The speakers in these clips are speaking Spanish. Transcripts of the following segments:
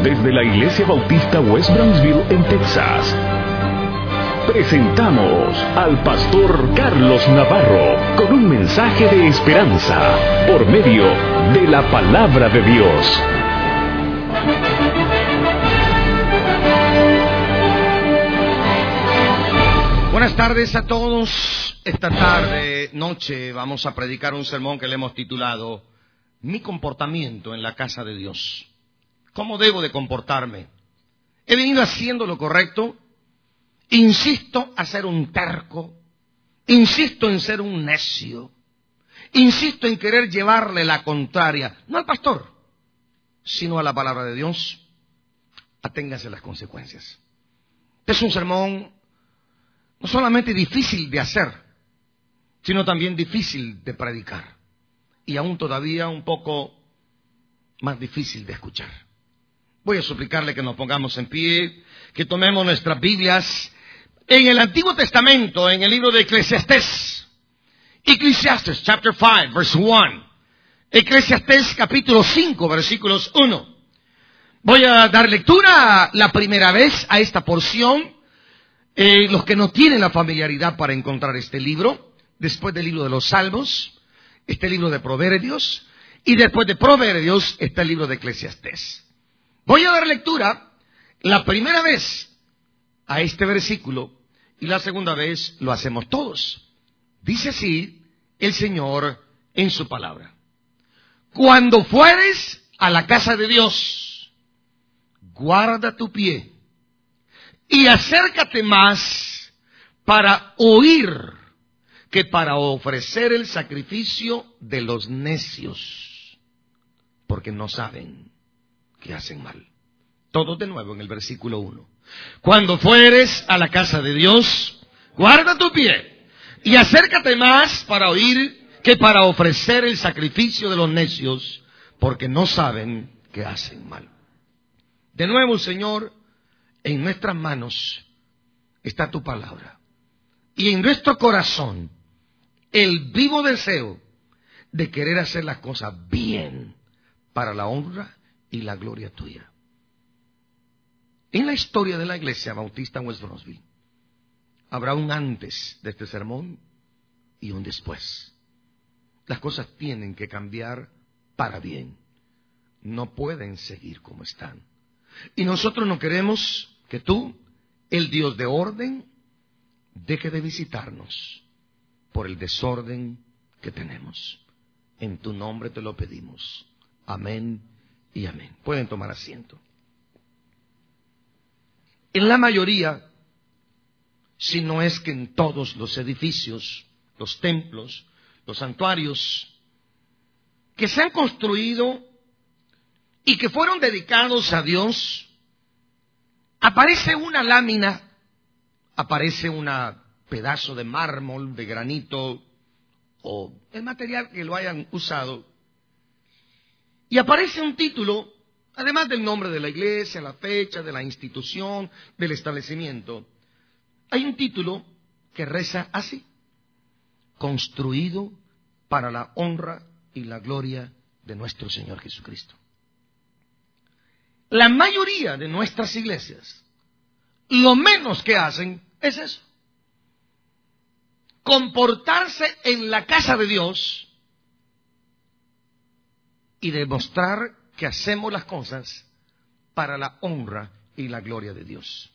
desde la Iglesia Bautista West Brownsville en Texas, presentamos al pastor Carlos Navarro con un mensaje de esperanza por medio de la palabra de Dios. Buenas tardes a todos. Esta tarde, noche, vamos a predicar un sermón que le hemos titulado Mi comportamiento en la casa de Dios. ¿Cómo debo de comportarme? ¿He venido haciendo lo correcto? ¿Insisto a ser un terco? ¿Insisto en ser un necio? ¿Insisto en querer llevarle la contraria? No al pastor, sino a la palabra de Dios. Aténgase las consecuencias. Es un sermón no solamente difícil de hacer, sino también difícil de predicar. Y aún todavía un poco más difícil de escuchar. Voy a suplicarle que nos pongamos en pie, que tomemos nuestras Biblias. En el Antiguo Testamento, en el libro de Eclesiastés, chapter 5, verse 1. Eclesiastés, capítulo 5, versículos 1. Voy a dar lectura la primera vez a esta porción. Los que no tienen la familiaridad para encontrar este libro, después del libro de los Salmos, está el libro de Proverbios, y después de Proverbios está el libro de Eclesiastés. Voy a dar lectura la primera vez a este versículo, y la segunda vez lo hacemos todos. Dice así el Señor en su palabra: Cuando fueres a la casa de Dios, guarda tu pie y acércate más para oír que para ofrecer el sacrificio de los necios, porque no saben que hacen mal. Todo de nuevo en el versículo 1. Cuando fueres a la casa de Dios, guarda tu pie y acércate más para oír que para ofrecer el sacrificio de los necios, porque no saben que hacen mal. De nuevo, Señor, en nuestras manos está tu palabra. Y en nuestro corazón, el vivo deseo de querer hacer las cosas bien para la honra y la gloria tuya. En la historia de la Iglesia Bautista en West Brownsville, habrá un antes de este sermón y un después. Las cosas tienen que cambiar para bien. No pueden seguir como están. Y nosotros no queremos que tú, el Dios de orden, deje de visitarnos por el desorden que tenemos. En tu nombre te lo pedimos. Amén y amén. Pueden tomar asiento. En la mayoría, si no es que en todos los edificios, los templos, los santuarios que se han construido y que fueron dedicados a Dios, aparece una lámina, aparece un pedazo de mármol, de granito, o el material que lo hayan usado, y aparece un título, además del nombre de la iglesia, la fecha, de la institución, del establecimiento. Hay un título que reza así: Construido para la honra y la gloria de nuestro Señor Jesucristo. La mayoría de nuestras iglesias, lo menos que hacen es eso: comportarse en la casa de Dios y demostrar que hacemos las cosas para la honra y la gloria de Dios.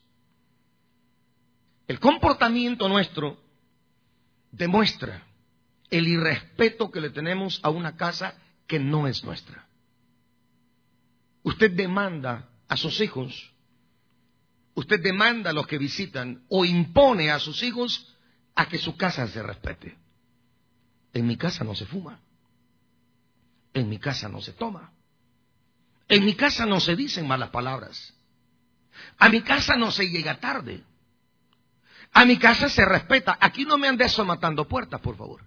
El comportamiento nuestro demuestra el irrespeto que le tenemos a una casa que no es nuestra. Usted demanda a sus hijos, usted demanda a los que visitan o impone a sus hijos a que su casa se respete. En mi casa no se fuma, en mi casa no se toma, en mi casa no se dicen malas palabras, a mi casa no se llega tarde, a mi casa se respeta. Aquí no me andes matando puertas, por favor.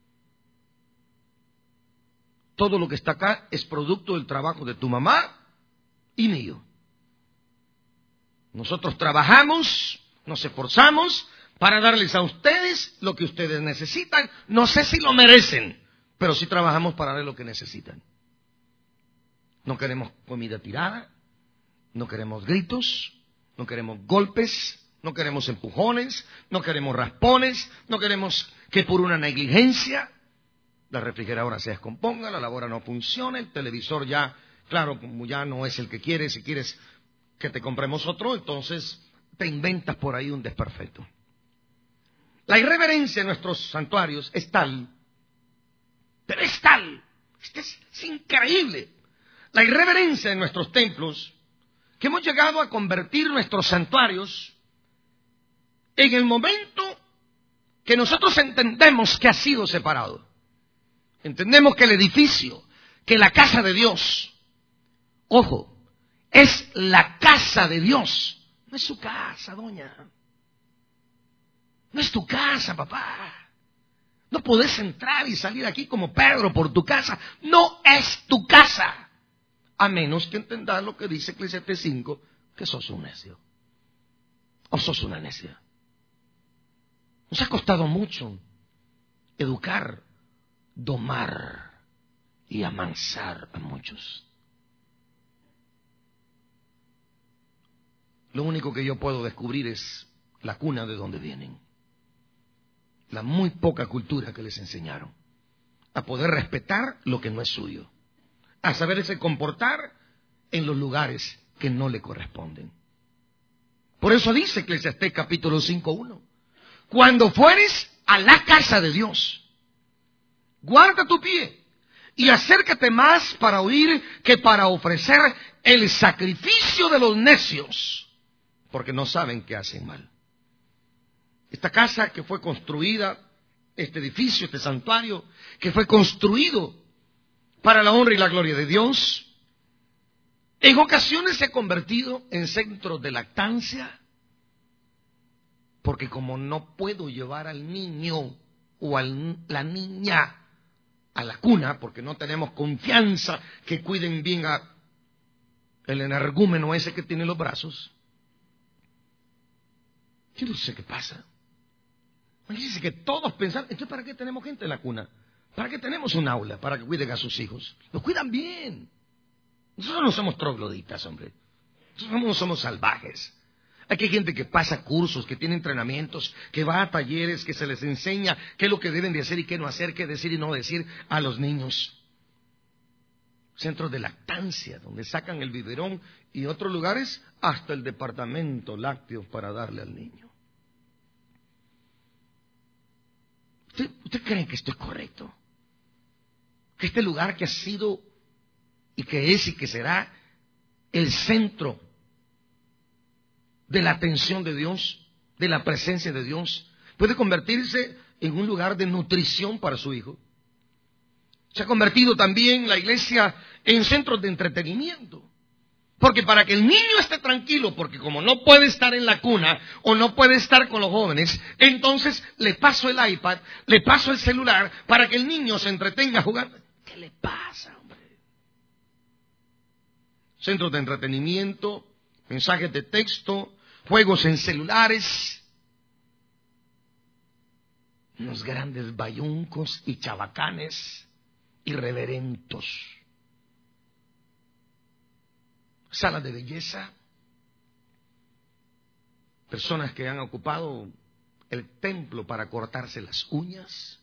Todo lo que está acá es producto del trabajo de tu mamá y mío. Nosotros trabajamos, nos esforzamos para darles a ustedes lo que ustedes necesitan. No sé si lo merecen, pero sí trabajamos para darles lo que necesitan. No queremos comida tirada, No queremos gritos, no queremos golpes, no queremos empujones, no queremos raspones, no queremos que por una negligencia la refrigeradora se descomponga, la lavadora no funcione, el televisor ya, claro, como ya no es el que quieres, si quieres que te compremos otro, entonces te inventas por ahí un desperfecto. La irreverencia en nuestros santuarios es tal, pero es tal, es increíble, la irreverencia en nuestros templos, que hemos llegado a convertir nuestros santuarios en el momento que nosotros entendemos que ha sido separado. Entendemos que el edificio, que la casa de Dios, ojo, es la casa de Dios. No es su casa, doña. No es tu casa, papá. No podés entrar y salir aquí como Pedro por tu casa. No es tu casa. A menos que entendas lo que dice Eclesiastés 5, que sos un necio. O sos una necia. Nos ha costado mucho educar, domar y amansar a muchos. Lo único que yo puedo descubrir es la cuna de donde vienen. La muy poca cultura que les enseñaron. A poder respetar lo que no es suyo. A saberse comportar en los lugares que no le corresponden. Por eso dice Eclesiastés capítulo 5:1. Cuando fueres a la casa de Dios, guarda tu pie y acércate más para oír que para ofrecer el sacrificio de los necios, porque no saben que hacen mal. Esta casa que fue construida, este edificio, este santuario, que fue construido para la honra y la gloria de Dios, en ocasiones se ha convertido en centro de lactancia, porque como no puedo llevar al niño o a la niña a la cuna, porque no tenemos confianza que cuiden bien a el energúmeno ese que tiene los brazos, yo no sé qué pasa. Imagínense que todos pensaron, entonces ¿para qué tenemos gente en la cuna? ¿Para qué tenemos un aula? Para que cuiden a sus hijos. Los cuidan bien. Nosotros no somos trogloditas, hombre. Nosotros no somos salvajes. Aquí hay gente que pasa cursos, que tiene entrenamientos, que va a talleres, que se les enseña qué es lo que deben de hacer y qué no hacer, qué decir y no decir a los niños. Centros de lactancia, donde sacan el biberón, y otros lugares hasta el departamento lácteo para darle al niño. ¿Usted cree que esto es correcto? Que este lugar que ha sido y que es y que será el centro de la atención de Dios, de la presencia de Dios, puede convertirse en un lugar de nutrición para su hijo. Se ha convertido también la iglesia en centros de entretenimiento. Porque para que el niño esté tranquilo, porque como no puede estar en la cuna o no puede estar con los jóvenes, entonces le paso el iPad, le paso el celular para que el niño se entretenga jugando. ¿Qué le pasa, hombre? Centros de entretenimiento, mensajes de texto, juegos en celulares, unos grandes bayuncos y chabacanes irreverentos. Salas de belleza, personas que han ocupado el templo para cortarse las uñas,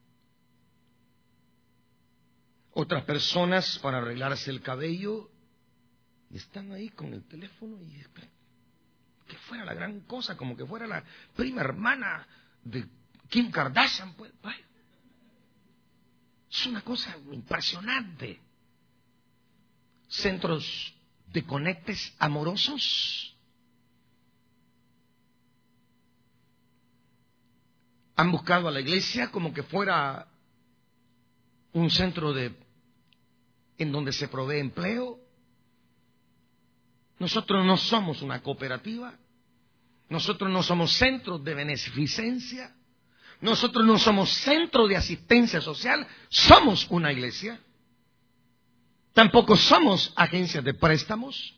otras personas para arreglarse el cabello, y están ahí con el teléfono y que fuera la gran cosa, como que fuera la prima hermana de Kim Kardashian, pues. Es una cosa impresionante. Centros de conectes amorosos. Han buscado a la iglesia como que fuera un centro en donde se provee empleo. Nosotros no somos una cooperativa. Nosotros no somos centros de beneficencia. Nosotros no somos centro de asistencia social. Somos una iglesia. Tampoco somos agencias de préstamos.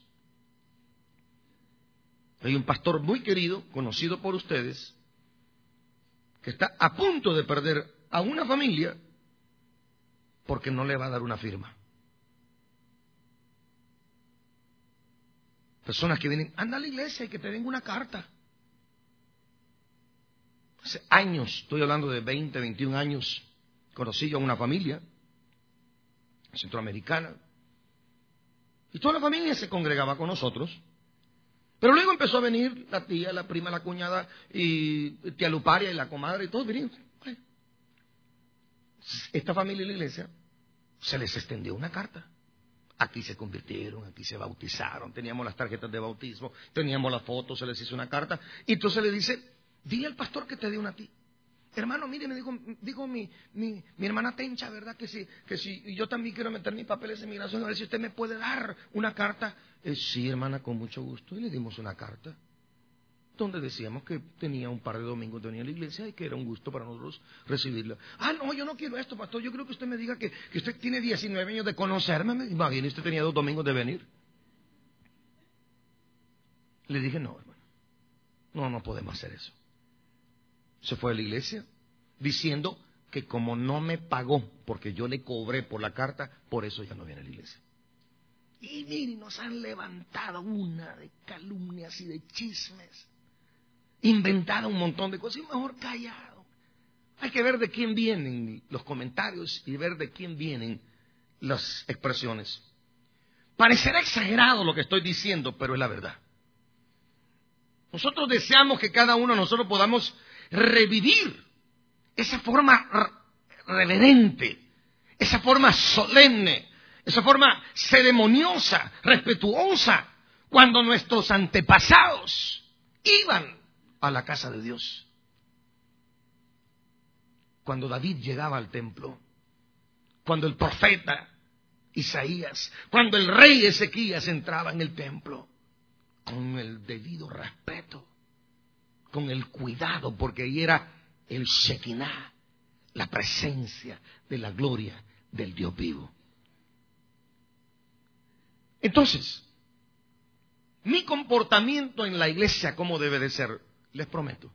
Hay un pastor muy querido, conocido por ustedes, que está a punto de perder a una familia porque no le va a dar una firma. Personas que vienen, anda a la iglesia y que te den una carta. Hace años, estoy hablando de 20, 21 años, conocí yo a una familia centroamericana. Y toda la familia se congregaba con nosotros. Pero luego empezó a venir la tía, la prima, la cuñada, y tía Luparia y la comadre, y todos vinieron. Esta familia en la iglesia se les extendió una carta. Aquí se convirtieron, aquí se bautizaron, teníamos las tarjetas de bautismo, teníamos las fotos, se les hizo una carta. Y entonces le dice, dile al pastor que te dé una a ti. Hermano, mire, me dijo mi hermana Tencha, ¿verdad? Que si yo también quiero meter mis papeles de migración, a ver si usted me puede dar una carta. Sí, hermana, con mucho gusto. Y le dimos una carta donde decíamos que tenía un par de domingos de venir a la iglesia y que era un gusto para nosotros recibirla. No, yo no quiero esto, pastor. Yo creo que usted me diga que usted tiene 19 años de conocerme. Imagínese, usted tenía 2 domingos de venir. Le dije, no, hermano. No podemos hacer eso. Se fue a la iglesia diciendo que como no me pagó porque yo le cobré por la carta, por eso ya no viene a la iglesia. Y miren, nos han levantado una de calumnias y de chismes, inventado un montón de cosas y mejor callado. Hay que ver de quién vienen los comentarios y ver de quién vienen las expresiones. Parecerá exagerado lo que estoy diciendo, pero es la verdad. Nosotros deseamos que cada uno de nosotros podamos revivir esa forma reverente, esa forma solemne, esa forma ceremoniosa, respetuosa, cuando nuestros antepasados iban a la casa de Dios. Cuando David llegaba al templo, cuando el profeta Isaías, cuando el rey Ezequías entraba en el templo, con el debido respeto, con el cuidado, porque ahí era el Shekinah, la presencia de la gloria del Dios vivo. Entonces, mi comportamiento en la iglesia, ¿cómo debe de ser? Les prometo.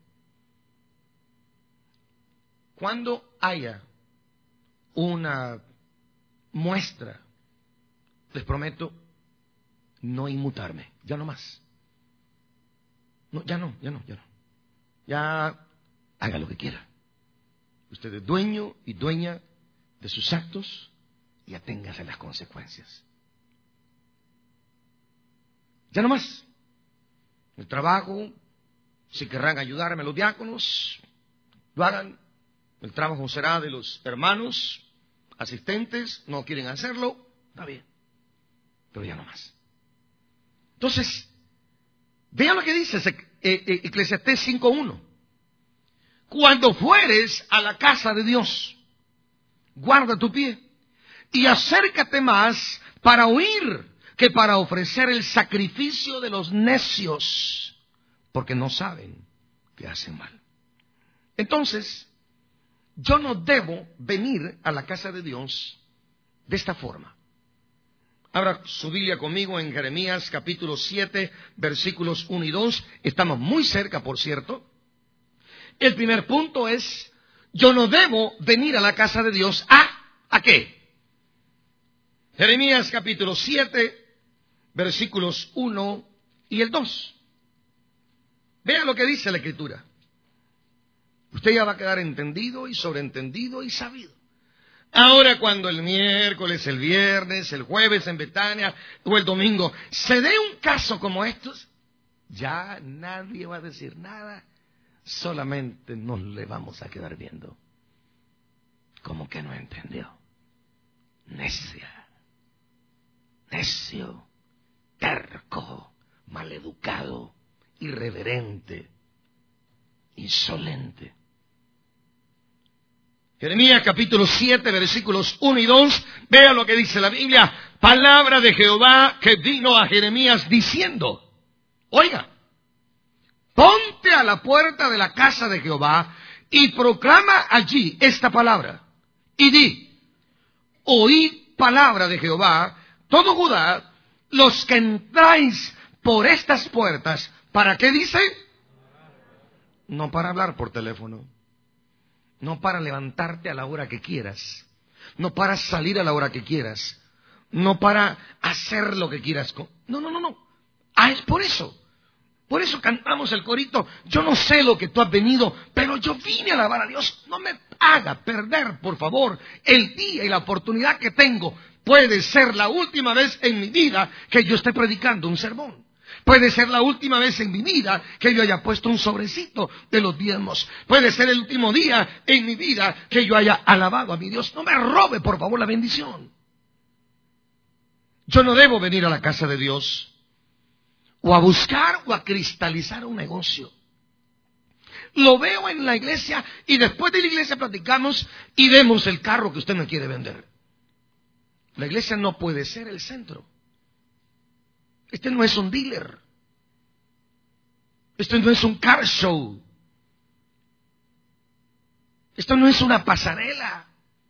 Cuando haya una muestra, les prometo no inmutarme, ya no más. No, ya no. Ya haga lo que quiera. Usted es dueño y dueña de sus actos y aténgase a las consecuencias. Ya no más. El trabajo, si querrán ayudarme los diáconos, lo hagan. El trabajo será de los hermanos, asistentes, no quieren hacerlo, está bien. Pero ya no más. Entonces, vean lo que dice Eclesiastés 5:1. Cuando fueres a la casa de Dios, guarda tu pie y acércate más para oír que para ofrecer el sacrificio de los necios, porque no saben que hacen mal. Entonces, yo no debo venir a la casa de Dios de esta forma. Abra su Biblia conmigo en Jeremías capítulo 7, versículos 1 y 2. Estamos muy cerca, por cierto. El primer punto es, yo no debo venir a la casa de Dios ¿a qué? Jeremías capítulo 7, versículos 1 y el 2. Vean lo que dice la Escritura. Usted ya va a quedar entendido y sobreentendido y sabido. Ahora cuando el miércoles, el viernes, el jueves en Betania o el domingo se dé un caso como estos, ya nadie va a decir nada, solamente nos le vamos a quedar viendo. ¿Cómo que no entendió? Necia, necio, terco, maleducado, irreverente, insolente. Jeremías capítulo 7, versículos 1 y 2, vea lo que dice la Biblia. Palabra de Jehová que vino a Jeremías diciendo, oiga, ponte a la puerta de la casa de Jehová y proclama allí esta palabra. Y di, oíd palabra de Jehová, todo Judá, los que entráis por estas puertas. ¿Para qué dice? No para hablar por teléfono. No para levantarte a la hora que quieras. No para salir a la hora que quieras. No para hacer lo que quieras. No. Es por eso. Por eso cantamos el corito. Yo no sé lo que tú has venido, pero yo vine a alabar a Dios. No me haga perder, por favor, el día y la oportunidad que tengo. Puede ser la última vez en mi vida que yo esté predicando un sermón. Puede ser la última vez en mi vida que yo haya puesto un sobrecito de los diezmos. Puede ser el último día en mi vida que yo haya alabado a mi Dios. No me robe, por favor, la bendición. Yo no debo venir a la casa de Dios o a buscar o a cristalizar un negocio. Lo veo en la iglesia y después de la iglesia platicamos y vemos el carro que usted me quiere vender. La iglesia no puede ser el centro. Este no es un dealer. Esto no es un car show. Esto no es una pasarela.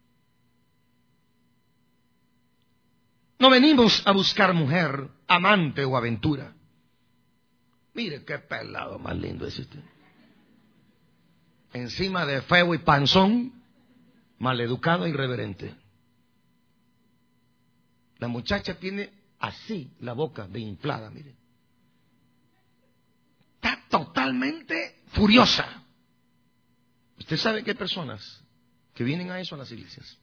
No venimos a buscar mujer, amante o aventura. Mire qué pelado más lindo es este. Encima de feo y panzón, maleducado e irreverente. La muchacha tiene así la boca de inflada, mire. Está totalmente furiosa. Usted sabe que hay personas que vienen a eso a las iglesias.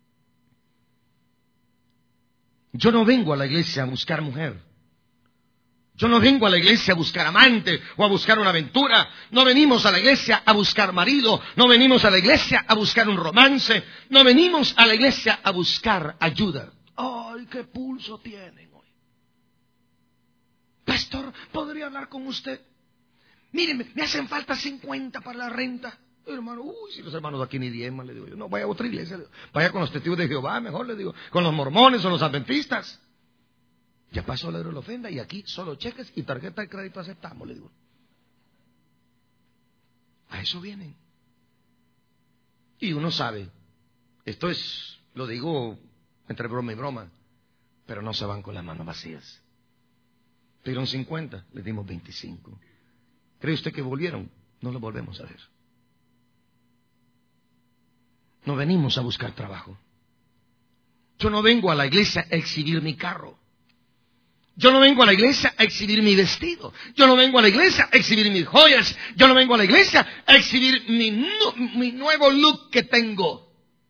Yo no vengo a la iglesia a buscar mujer. Yo no vengo a la iglesia a buscar amante o a buscar una aventura. No venimos a la iglesia a buscar marido. No venimos a la iglesia a buscar un romance. No venimos a la iglesia a buscar ayuda. ¡Ay, qué pulso tienen hoy! Pastor, ¿podría hablar con usted? Míreme, me hacen falta 50 para la renta. Hermano, si los hermanos de aquí ni 10 más, le digo yo. No, vaya a otra iglesia. Vaya con los testigos de Jehová, mejor le digo. Con los mormones o los adventistas. Ya pasó la ofrenda y aquí solo cheques y tarjeta de crédito aceptamos, le digo. A eso vienen. Y uno sabe, esto es, lo digo entre broma y broma, pero no se van con las manos vacías. Pidieron 50, les dimos 25. ¿Cree usted que volvieron? No lo volvemos a ver. No venimos a buscar trabajo. Yo no vengo a la iglesia a exhibir mi carro. Yo no vengo a la iglesia a exhibir mi vestido. Yo no vengo a la iglesia a exhibir mis joyas. Yo no vengo a la iglesia a exhibir mi nuevo look que tengo.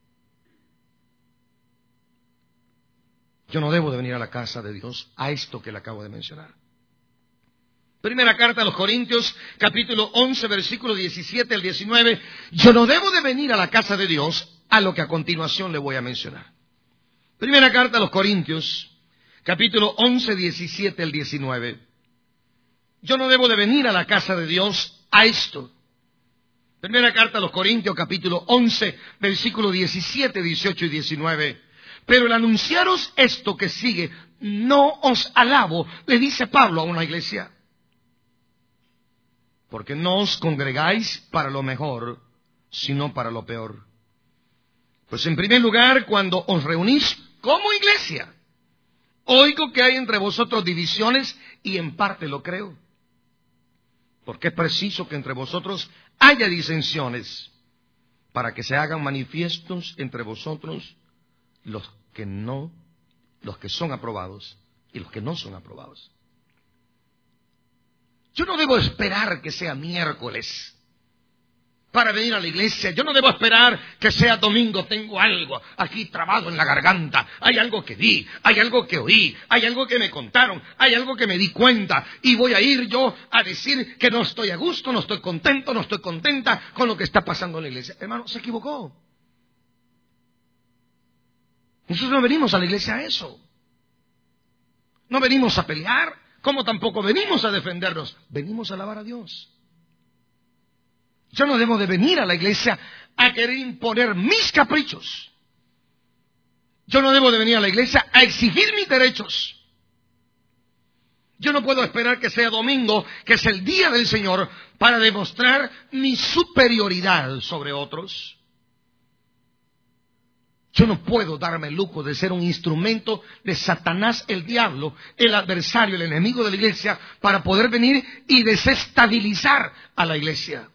Yo no debo de venir a la casa de Dios a esto que le acabo de mencionar. Primera carta a los Corintios, capítulo 11, versículo 17 al 19. Yo no debo de venir a la casa de Dios a lo que a continuación le voy a mencionar. Primera carta a los Corintios, capítulo 11, 17 al 19. Yo no debo de venir a la casa de Dios a esto. Primera carta a los Corintios, capítulo 11, versículo 17, 18 y 19. Pero el anunciaros esto que sigue, no os alabo, le dice Pablo a una iglesia. Porque no os congregáis para lo mejor, sino para lo peor. Pues en primer lugar, cuando os reunís como iglesia, oigo que hay entre vosotros divisiones y en parte lo creo. Porque es preciso que entre vosotros haya disensiones para que se hagan manifiestos entre vosotros los que son aprobados y los que no son aprobados. Yo no debo esperar que sea miércoles para venir a la iglesia. Yo no debo esperar que sea domingo. Tengo algo aquí trabado en la garganta. Hay algo que vi, hay algo que oí, hay algo que me contaron, hay algo que me di cuenta. Y voy a ir yo a decir que no estoy a gusto, no estoy contento, no estoy contenta con lo que está pasando en la iglesia. Hermano, se equivocó. Nosotros no venimos a la iglesia a eso. No venimos a pelear, como tampoco venimos a defendernos. Venimos a alabar a Dios. Yo no debo de venir a la iglesia a querer imponer mis caprichos. Yo no debo de venir a la iglesia a exigir mis derechos. Yo no puedo esperar que sea domingo, que es el día del Señor, para demostrar mi superioridad sobre otros. Yo no puedo darme el lujo de ser un instrumento de Satanás, el diablo, el adversario, el enemigo de la iglesia, para poder venir y desestabilizar a la iglesia.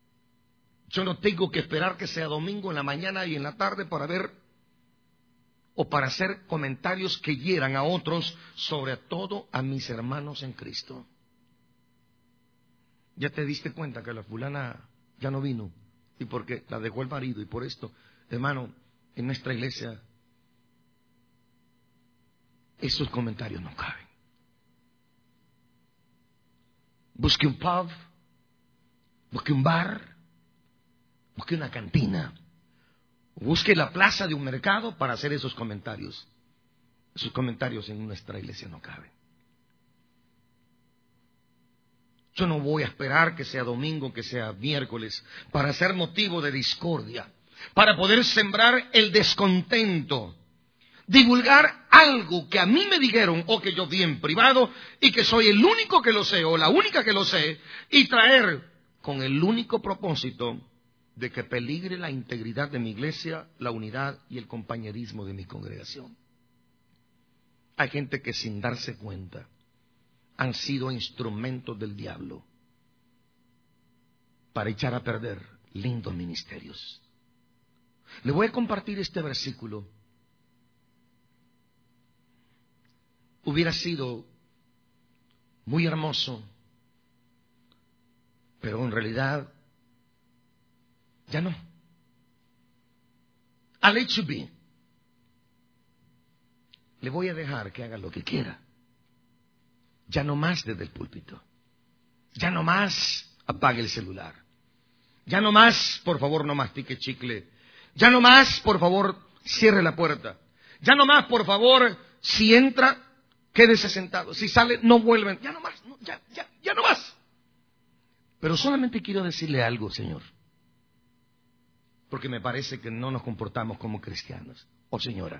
Yo no tengo que esperar que sea domingo en la mañana y en la tarde para ver o para hacer comentarios que hieran a otros, sobre todo a mis hermanos en Cristo. Ya te diste cuenta que la fulana ya no vino, y porque la dejó el marido, y por esto, hermano, en nuestra iglesia esos comentarios no caben. Busque un pub, busque un bar, busque una cantina, busque la plaza de un mercado para hacer esos comentarios. Esos comentarios en nuestra iglesia no caben. Yo no voy a esperar que sea domingo, que sea miércoles, para ser motivo de discordia, para poder sembrar el descontento, divulgar algo que a mí me dijeron o que yo vi en privado y que soy el único que lo sé o la única que lo sé, y traer con el único propósito de que peligre la integridad de mi iglesia, la unidad y el compañerismo de mi congregación. Hay gente que sin darse cuenta han sido instrumentos del diablo para echar a perder lindos ministerios. Le voy a compartir este versículo. Hubiera sido muy hermoso, pero en realidad ya no. I'll let you be. Le voy a dejar que haga lo que quiera. Ya no más desde el púlpito. Ya no más apague el celular. Ya no más, por favor, no mastique chicle. Ya no más, por favor, cierre la puerta. Ya no más, por favor, si entra, quédese sentado. Si sale, no vuelven. Ya no más, no, ya no más. Pero solamente quiero decirle algo, Señor. Porque me parece que no nos comportamos como cristianos. Oh, señora.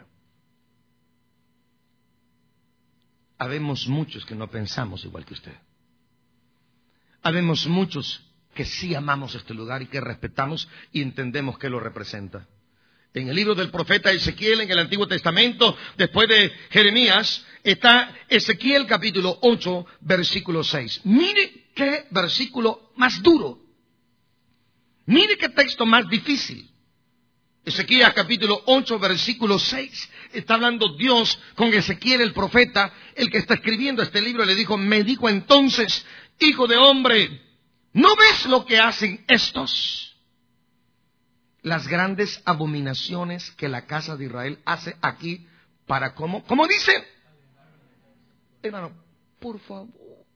Habemos muchos que no pensamos igual que usted. Habemos muchos que sí amamos este lugar y que respetamos y entendemos que lo representa. En el libro del profeta Ezequiel, en el Antiguo Testamento, después de Jeremías, está Ezequiel capítulo 8, versículo 6. Mire qué versículo más duro. Mire qué texto más difícil. Ezequiel capítulo 8, versículo 6. Está hablando Dios con Ezequiel el profeta, el que está escribiendo este libro. Le dijo, me dijo entonces, hijo de hombre, ¿no ves lo que hacen estos? Las grandes abominaciones que la casa de Israel hace aquí para ¿cómo dice? Hermano, por favor.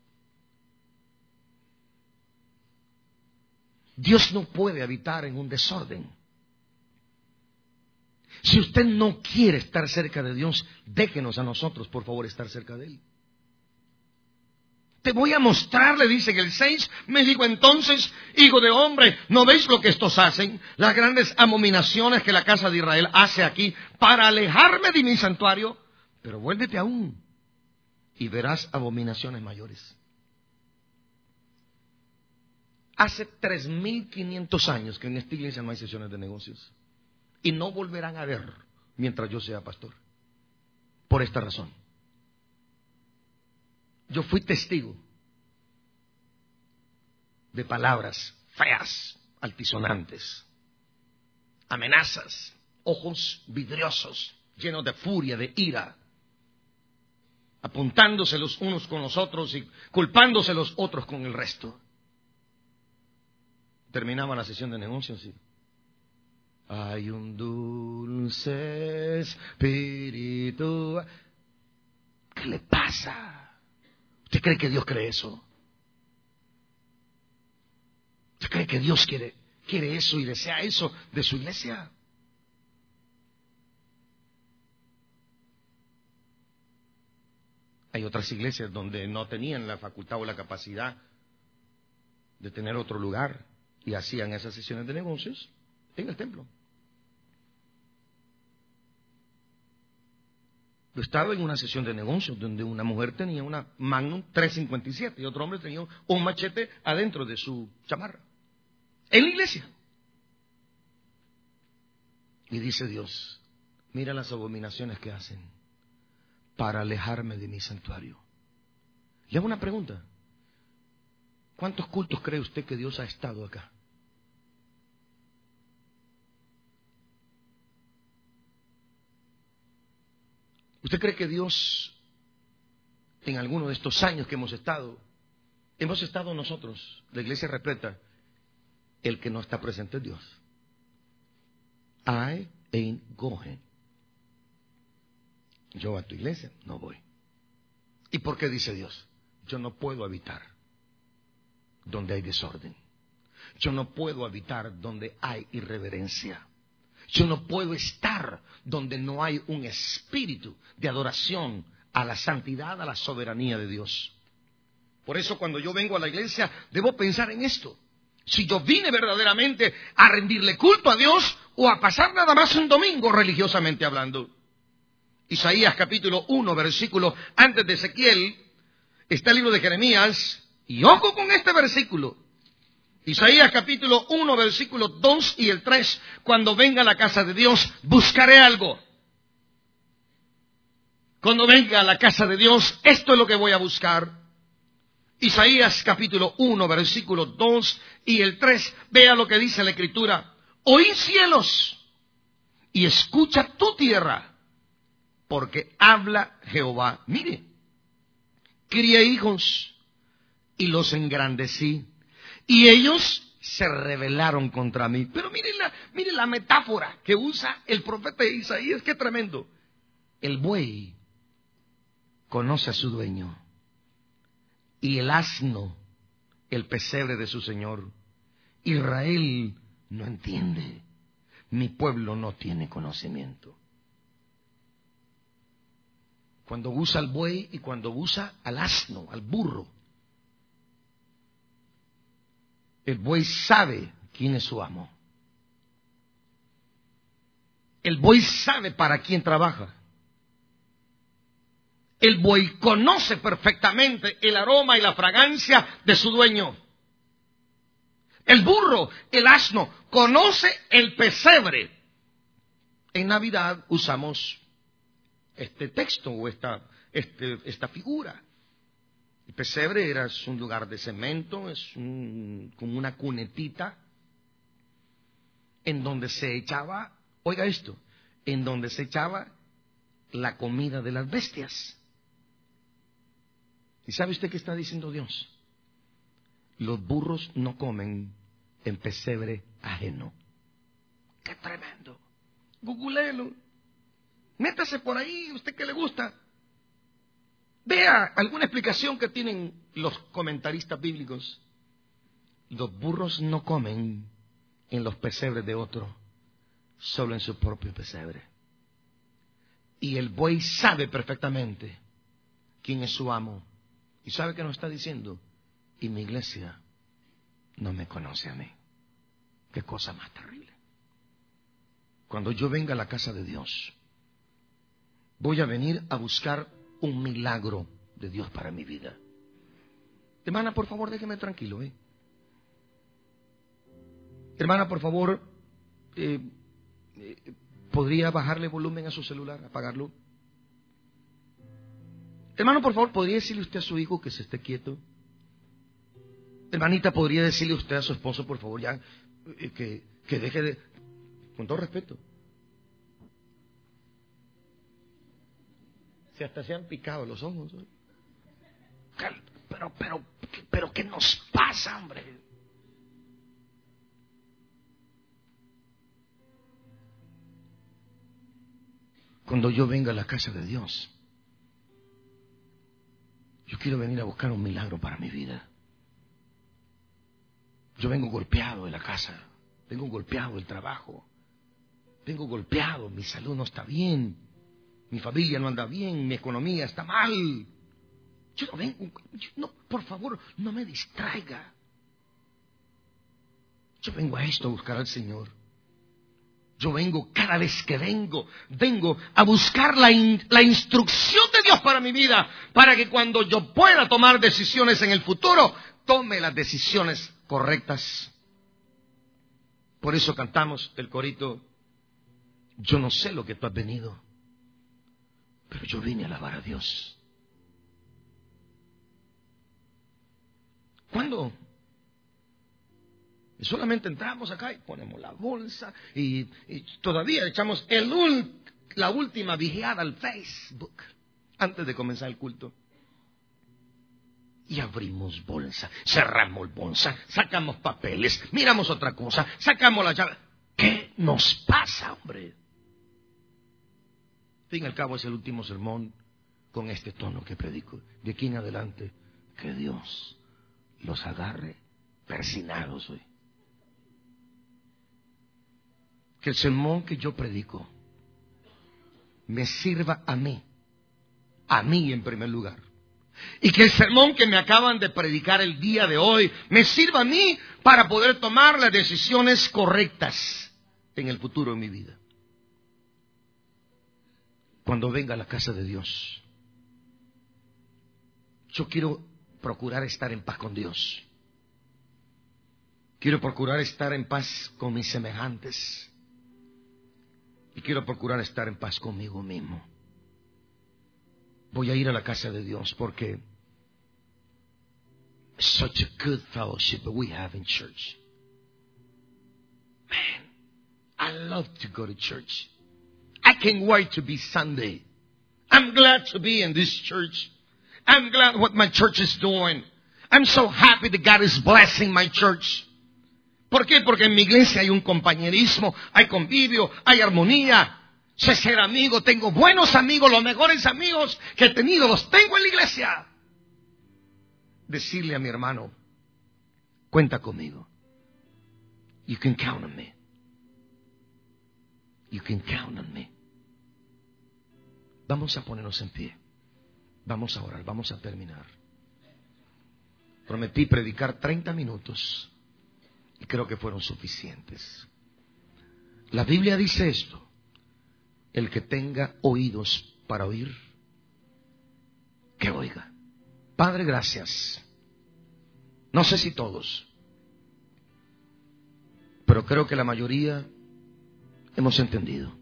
Dios no puede habitar en un desorden. Si usted no quiere estar cerca de Dios, déjenos a nosotros, por favor, estar cerca de Él. Te voy a mostrar, le dice en el 6, me dijo entonces, hijo de hombre, ¿no veis lo que estos hacen? Las grandes abominaciones que la casa de Israel hace aquí para alejarme de mi santuario. Pero vuélvete aún y verás abominaciones mayores. Hace 3.500 años que en esta iglesia no hay sesiones de negocios. Y no volverán a ver mientras yo sea pastor. Por esta razón. Yo fui testigo de palabras feas, altisonantes, amenazas, ojos vidriosos, llenos de furia, de ira, apuntándose los unos con los otros y culpándose los otros con el resto. Terminaba la sesión de negocios y hay un dulce espíritu. ¿Qué le pasa? ¿Usted cree que Dios cree eso? ¿Usted cree que Dios quiere eso y desea eso de su iglesia? Hay otras iglesias donde no tenían la facultad o la capacidad de tener otro lugar y hacían esas sesiones de negocios en el templo. Yo estaba en una sesión de negocios donde una mujer tenía una Magnum 357 y otro hombre tenía un machete adentro de su chamarra. En la iglesia. Y dice Dios, mira las abominaciones que hacen para alejarme de mi santuario. Le hago una pregunta. ¿Cuántos cultos cree usted que Dios ha estado acá? ¿Usted cree que Dios, en alguno de estos años que hemos estado nosotros, la iglesia repleta, el que no está presente es Dios? I ain't going. Yo a tu iglesia no voy. ¿Y por qué dice Dios? Yo no puedo habitar donde hay desorden. Yo no puedo habitar donde hay irreverencia. Yo no puedo estar donde no hay un espíritu de adoración a la santidad, a la soberanía de Dios. Por eso cuando yo vengo a la iglesia debo pensar en esto. Si yo vine verdaderamente a rendirle culto a Dios o a pasar nada más un domingo religiosamente hablando. Isaías capítulo 1, versículo antes de Ezequiel, está el libro de Jeremías, y ojo con este versículo. Isaías capítulo 1, versículo 2 y el 3, cuando venga a la casa de Dios, buscaré algo. Cuando venga a la casa de Dios, esto es lo que voy a buscar. Isaías capítulo 1, versículo 2 y el 3, vea lo que dice la Escritura. Oí cielos y escucha tu tierra, porque habla Jehová. Mire, crié hijos y los engrandecí, y ellos se rebelaron contra mí. Pero mire la metáfora que usa el profeta Isaías, qué tremendo. El buey conoce a su dueño, y el asno el pesebre de su señor. Israel no entiende, mi pueblo no tiene conocimiento. Cuando usa al buey y cuando usa al asno, al burro, el buey sabe quién es su amo. El buey sabe para quién trabaja. El buey conoce perfectamente el aroma y la fragancia de su dueño. El burro, el asno, conoce el pesebre. En Navidad usamos este texto o esta figura. El pesebre era un lugar de cemento, como una cunetita en donde se echaba, oiga esto, en donde se echaba la comida de las bestias. ¿Y sabe usted qué está diciendo Dios? Los burros no comen en pesebre ajeno. ¡Qué tremendo! Googleelo. Métase por ahí, usted que le gusta. Vea alguna explicación que tienen los comentaristas bíblicos. Los burros no comen en los pesebres de otro, solo en su propio pesebre. Y el buey sabe perfectamente quién es su amo. ¿Y sabe qué nos está diciendo? Y mi iglesia no me conoce a mí. Qué cosa más terrible. Cuando yo venga a la casa de Dios, voy a venir a buscar un milagro de Dios para mi vida. Hermana, por favor, déjeme tranquilo. Hermana, por favor, ¿podría bajarle volumen a su celular, apagarlo? Hermano, por favor, ¿podría decirle usted a su hijo que se esté quieto? Hermanita, ¿podría decirle usted a su esposo, por favor, ya que deje de... Con todo respeto. Si hasta se han picado los ojos. Pero ¿qué nos pasa, hombre? Cuando yo venga a la casa de Dios, yo quiero venir a buscar un milagro para mi vida. Yo vengo golpeado de la casa, vengo golpeado del trabajo, vengo golpeado, mi salud no está bien, mi familia no anda bien, mi economía está mal. Yo no vengo, por favor, no me distraiga. Yo vengo a esto, a buscar al Señor. Yo vengo, cada vez que vengo a buscar la instrucción de Dios para mi vida, para que cuando yo pueda tomar decisiones en el futuro, tome las decisiones correctas. Por eso cantamos el corito: yo no sé lo que tú has venido, pero yo vine a alabar a Dios. ¿Cuándo? Solamente entramos acá y ponemos la bolsa y todavía echamos el la última vigiada al Facebook antes de comenzar el culto. Y abrimos bolsa, cerramos bolsa, sacamos papeles, miramos otra cosa, sacamos la llave. ¿Qué nos pasa, hombre? Al fin y al cabo es el último sermón con este tono que predico. De aquí en adelante, que Dios los agarre persinados hoy. Que el sermón que yo predico me sirva a mí en primer lugar. Y que el sermón que me acaban de predicar el día de hoy me sirva a mí para poder tomar las decisiones correctas en el futuro de mi vida. Cuando venga a la casa de Dios, yo quiero procurar estar en paz con Dios. Quiero procurar estar en paz con mis semejantes. Y quiero procurar estar en paz conmigo mismo. Voy a ir a la casa de Dios porque such a good fellowship that we have in church. Man, I love to go to church. I can't wait to be Sunday. I'm glad to be in this church. I'm glad what my church is doing. I'm so happy that God is blessing my church. ¿Por qué? Porque en mi iglesia hay un compañerismo, hay convivio, hay armonía. Sé ser amigo, tengo buenos amigos, los mejores amigos que he tenido, los tengo en la iglesia. Decirle a mi hermano, cuenta conmigo. You can count on me. You can count on me. Vamos a ponernos en pie. Vamos a orar, vamos a terminar. Prometí predicar 30 minutos y creo que fueron suficientes. La Biblia dice esto: el que tenga oídos para oír, que oiga. Padre, gracias. No sé si todos, pero creo que la mayoría hemos entendido.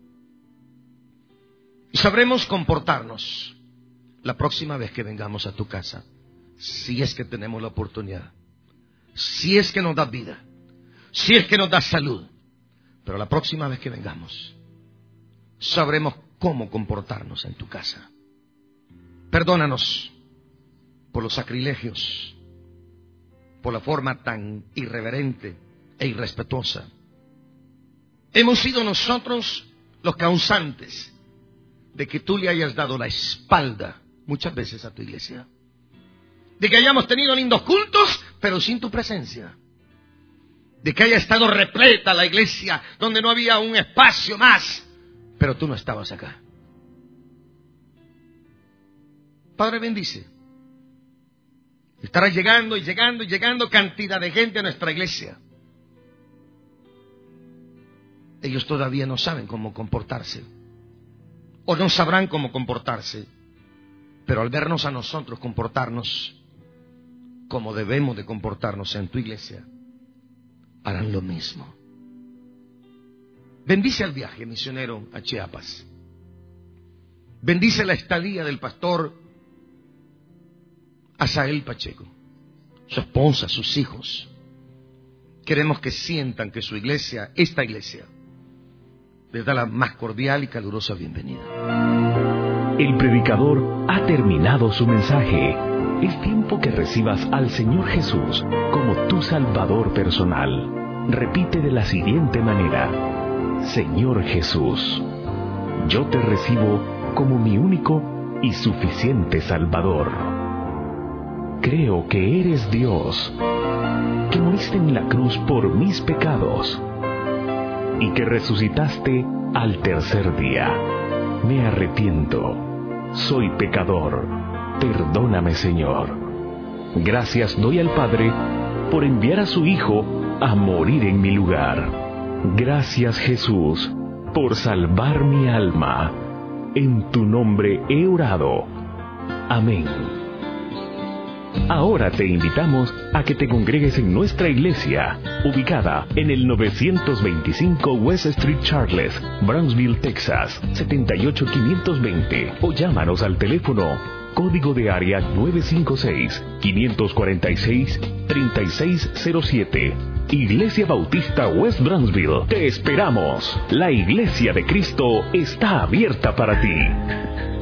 Y sabremos comportarnos la próxima vez que vengamos a tu casa, si es que tenemos la oportunidad, si es que nos das vida, si es que nos das salud. Pero la próxima vez que vengamos, sabremos cómo comportarnos en tu casa. Perdónanos por los sacrilegios, por la forma tan irreverente e irrespetuosa. Hemos sido nosotros los causantes de que tú le hayas dado la espalda muchas veces a tu iglesia. De que hayamos tenido lindos cultos, pero sin tu presencia. De que haya estado repleta la iglesia, donde no había un espacio más, pero tú no estabas acá. Padre, bendice. Estará llegando y llegando y llegando cantidad de gente a nuestra iglesia. Ellos todavía no saben cómo comportarse, o no sabrán cómo comportarse, pero al vernos a nosotros comportarnos como debemos de comportarnos en tu iglesia, harán lo mismo. Bendice el viaje misionero a Chiapas. Bendice la estadía del pastor Asael Pacheco, su esposa, sus hijos. Queremos que sientan que su iglesia, esta iglesia, les da la más cordial y calurosa bienvenida. El predicador ha terminado su mensaje. Es tiempo que recibas al Señor Jesús como tu Salvador personal. Repite de la siguiente manera: Señor Jesús, yo te recibo como mi único y suficiente Salvador. Creo que eres Dios, que moriste en la cruz por mis pecados y que resucitaste al tercer día. Me arrepiento, soy pecador, perdóname, Señor. Gracias doy al Padre por enviar a su Hijo a morir en mi lugar. Gracias, Jesús, por salvar mi alma. En tu nombre he orado. Amén. Ahora te invitamos a que te congregues en nuestra iglesia, ubicada en el 925 West Street Charles, Brownsville, Texas, 78520, o llámanos al teléfono Código de área 956-546-3607. Iglesia Bautista West Brownsville. Te esperamos. La Iglesia de Cristo está abierta para ti.